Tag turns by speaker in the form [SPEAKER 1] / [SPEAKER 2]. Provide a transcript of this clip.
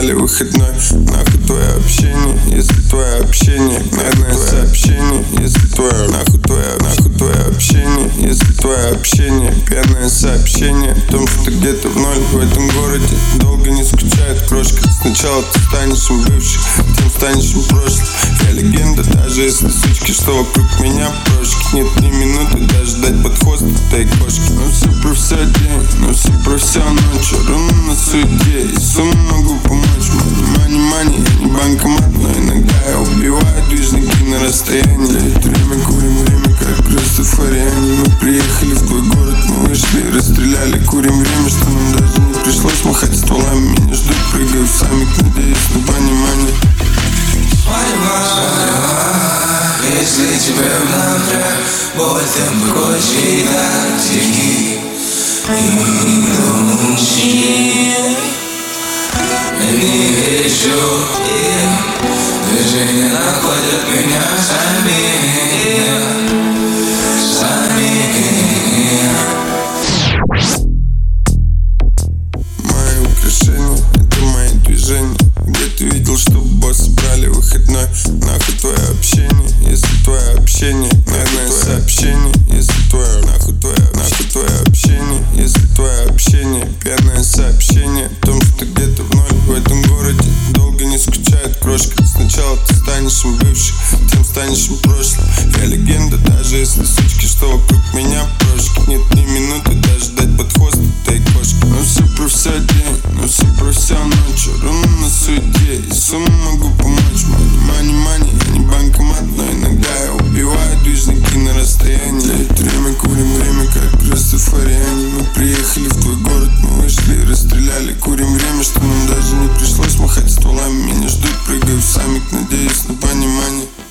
[SPEAKER 1] собрали выходной. Нахуй твое общение, если твое общение пьяное сообщение, если твое нахуй твое общение, если твое общение пьяное сообщение о том, что ты где-то в ноль в этом городе долго не скучает крошка. Сначала ты станешь им бывшим, тем станешь им прошлым. Я легенда, даже если сучки, что вокруг меня прошки. Нет ни минуты даже дать под хвост этой кошки. Но все про все день, но все про все ночь. Ровно на суете, и сумму могу помочь. Мани, я не банкомат, но иногда я убиваю движники на расстоянии. Лет время, курим время, как растафариане. Мы приехали в твой город, мы вышли и расстреляли. Курим время, что нам даже не пришлось махать стволами. Меня ждут, прыгаю сами, надеюсь на понимание.
[SPEAKER 2] Если тебе напряг боль, темп очень так тихий и лучи. Не верю, движения находят меня сами.
[SPEAKER 1] Мои украшения, это мои движения. Где ты видел, что боссы брали выходной? Нахуй твое общение, если твое общение пьяное сообщение, если твое нахуй твое общение, если твое общение пьяное сообщение о том, что ты где-то в ноль в этом городе долго не скучает крошка. Сначала ты станешь им бывшим, тем станешь им прошлым. Я легенда, даже если сучки, что вокруг меня прошки. Нет ни минуты даже дать под хвост этой кошки. Но все про все день, но все про все ночь. Ровно на суете, и сумму могу помочь. Мани, я не банкомат, но иногда я убиваю движники на расстоянии. Лет время, курим время, как растафариане. Мы приехали в твой город, мы вышли и расстреляли. Курим время, что нам даже не пришлось махать стволами. Меня ждут, прыгаю сами, надеюсь на понимание.